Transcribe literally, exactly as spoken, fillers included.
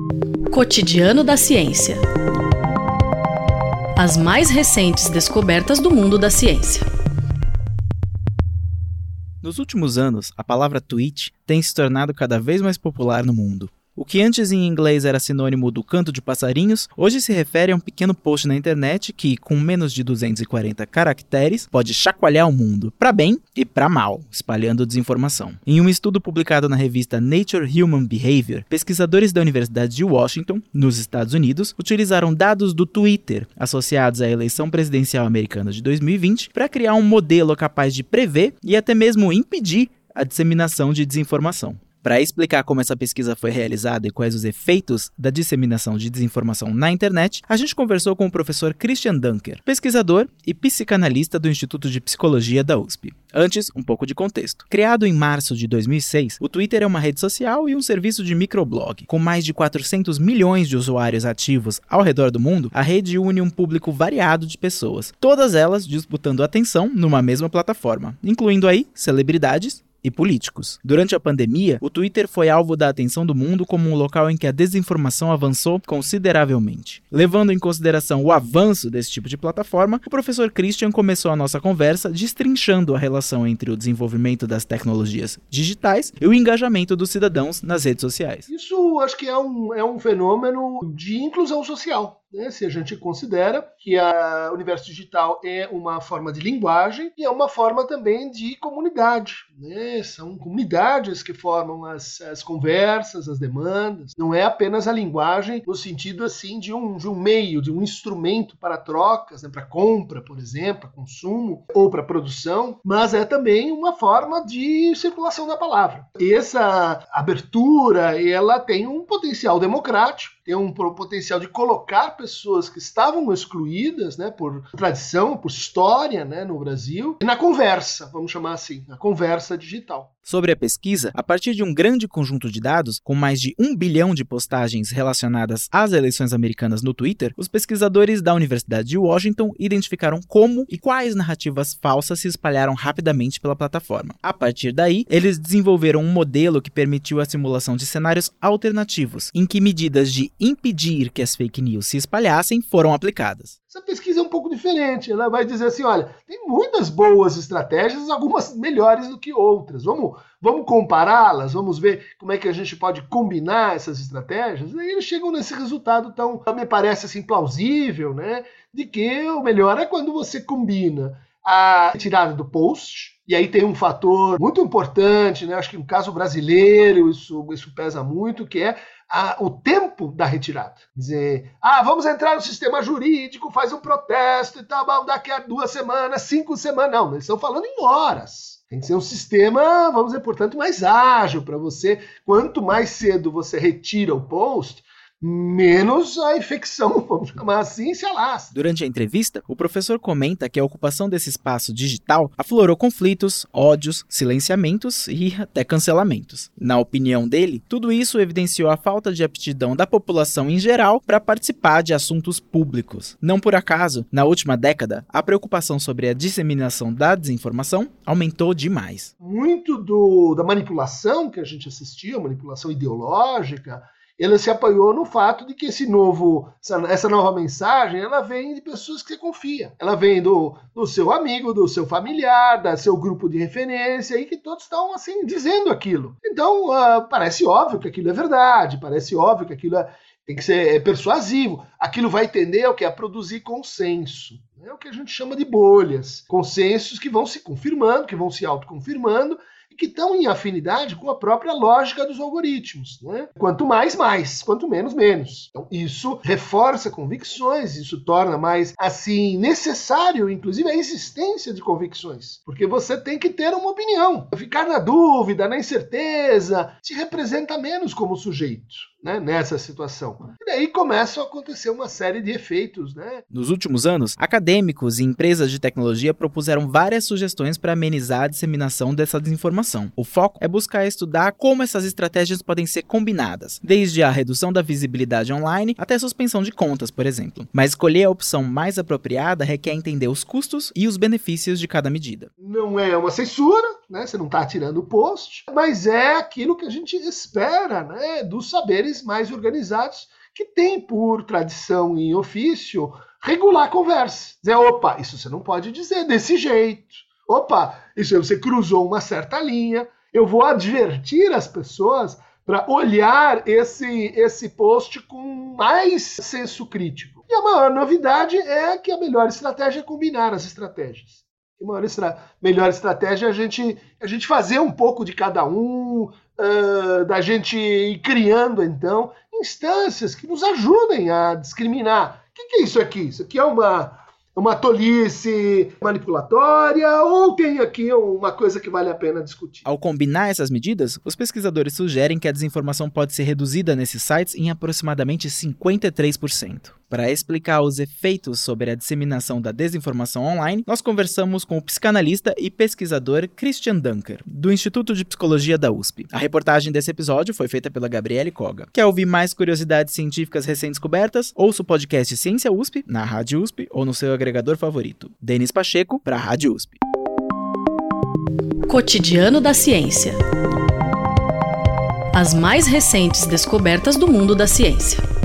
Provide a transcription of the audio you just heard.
Cotidiano da Ciência. As mais recentes descobertas do mundo da ciência. Nos últimos anos, a palavra tweet tem se tornado cada vez mais popular no mundo. O que antes em inglês era sinônimo do canto de passarinhos, hoje se refere a um pequeno post na internet que, com menos de duzentos e quarenta caracteres, pode chacoalhar o mundo, para bem e para mal, espalhando desinformação. Em um estudo publicado na revista Nature Human Behavior, pesquisadores da Universidade de Washington, nos Estados Unidos, utilizaram dados do Twitter, associados à eleição presidencial americana de dois mil e vinte, para criar um modelo capaz de prever e até mesmo impedir a disseminação de desinformação. Para explicar como essa pesquisa foi realizada e quais os efeitos da disseminação de desinformação na internet, a gente conversou com o professor Christian Dunker, pesquisador e psicanalista do Instituto de Psicologia da U S P. Antes, um pouco de contexto. Criado em março de dois mil e seis, o Twitter é uma rede social e um serviço de microblog. Com mais de quatrocentos milhões de usuários ativos ao redor do mundo, a rede une um público variado de pessoas, todas elas disputando atenção numa mesma plataforma, incluindo aí celebridades e políticos. Durante a pandemia, o Twitter foi alvo da atenção do mundo como um local em que a desinformação avançou consideravelmente. Levando em consideração o avanço desse tipo de plataforma, o professor Christian começou a nossa conversa destrinchando a relação entre o desenvolvimento das tecnologias digitais e o engajamento dos cidadãos nas redes sociais. Isso acho que é um, é um fenômeno de inclusão social. Né? Se a gente considera que o universo digital é uma forma de linguagem e é uma forma também de comunidade. Né? São comunidades que formam as, as conversas, as demandas. Não é apenas a linguagem no sentido assim de um, de um meio, de um instrumento para trocas, né? Para compra, por exemplo, para consumo ou para produção, mas é também uma forma de circulação da palavra. Essa abertura, ela tem um potencial democrático, tem um potencial de colocar pessoas que estavam excluídas, né, por tradição, por história, né, no Brasil, na conversa, vamos chamar assim, na conversa digital. Sobre a pesquisa, a partir de um grande conjunto de dados, com mais de um bilhão de postagens relacionadas às eleições americanas no Twitter, os pesquisadores da Universidade de Washington identificaram como e quais narrativas falsas se espalharam rapidamente pela plataforma. A partir daí, eles desenvolveram um modelo que permitiu a simulação de cenários alternativos, em que medidas de impedir que as fake news se espalhassem foram aplicadas. Essa pesquisa é um pouco diferente. Ela vai dizer assim, olha, tem muitas boas estratégias, algumas melhores do que outras. Vamos, vamos compará-las, vamos ver como é que a gente pode combinar essas estratégias. E aí eles chegam nesse resultado tão, me parece assim, plausível, né? De que o melhor é quando você combina a retirada do post. E aí tem um fator muito importante, né? Acho que no caso brasileiro isso, isso pesa muito, que é a, o tempo da retirada. Dizer, ah, vamos entrar no sistema jurídico, faz um protesto e tal, daqui a duas semanas, cinco semanas. Não, eles estão falando em horas. Tem que ser um sistema, vamos dizer, portanto, mais ágil para você. Quanto mais cedo você retira o post, menos a infecção, vamos chamar assim, se alastra. Durante a entrevista, o professor comenta que a ocupação desse espaço digital aflorou conflitos, ódios, silenciamentos e até cancelamentos. Na opinião dele, tudo isso evidenciou a falta de aptidão da população em geral para participar de assuntos públicos. Não por acaso, na última década, a preocupação sobre a disseminação da desinformação aumentou demais. Muito do, da manipulação que a gente assistia, manipulação ideológica, ela se apoiou no fato de que esse novo, essa, essa nova mensagem, ela vem de pessoas que você confia. Ela vem do, do seu amigo, do seu familiar, do seu grupo de referência, e que todos estão assim, dizendo aquilo. Então, uh, parece óbvio que aquilo é verdade, parece óbvio que aquilo é, tem que ser é persuasivo. Aquilo vai tender ao que é produzir consenso. É o que a gente chama de bolhas. Consensos que vão se confirmando, que vão se autoconfirmando, que estão em afinidade com a própria lógica dos algoritmos. Né? Quanto mais, mais. Quanto menos, menos. Então, isso reforça convicções, isso torna mais, assim, necessário, inclusive, a existência de convicções. Porque você tem que ter uma opinião. Ficar na dúvida, na incerteza, te representa menos como sujeito, né, nessa situação. E daí começam a acontecer uma série de efeitos. Né? Nos últimos anos, acadêmicos e empresas de tecnologia propuseram várias sugestões para amenizar a disseminação dessa desinformação. desinformação. O foco é buscar estudar como essas estratégias podem ser combinadas, desde a redução da visibilidade online até a suspensão de contas, por exemplo. Mas escolher a opção mais apropriada requer entender os custos e os benefícios de cada medida. Não é uma censura, né? Você não está tirando o post, mas é aquilo que a gente espera, né, dos saberes mais organizados, que tem por tradição e ofício regular a conversa. Dizer, opa, isso você não pode dizer desse jeito. Opa, isso aí você cruzou uma certa linha. Eu vou advertir as pessoas para olhar esse, esse post com mais senso crítico. E a maior novidade é que a melhor estratégia é combinar as estratégias. A maior estra... melhor estratégia é a gente, a gente fazer um pouco de cada um, uh, da gente ir criando, então, instâncias que nos ajudem a discriminar. O que, que é isso aqui? Isso aqui é uma, uma tolice manipulatória ou tem aqui uma coisa que vale a pena discutir? Ao combinar essas medidas, os pesquisadores sugerem que a desinformação pode ser reduzida nesses sites em aproximadamente cinquenta e três por cento. Para explicar os efeitos sobre a disseminação da desinformação online, nós conversamos com o psicanalista e pesquisador Christian Dunker, do Instituto de Psicologia da U S P. A reportagem desse episódio foi feita pela Gabriele Koga. Quer ouvir mais curiosidades científicas recém-descobertas? Ouça o podcast Ciência U S P, na Rádio U S P ou no seu agregador favorito. Denis Pacheco, para a Rádio U S P. Cotidiano da Ciência. As mais recentes descobertas do mundo da ciência.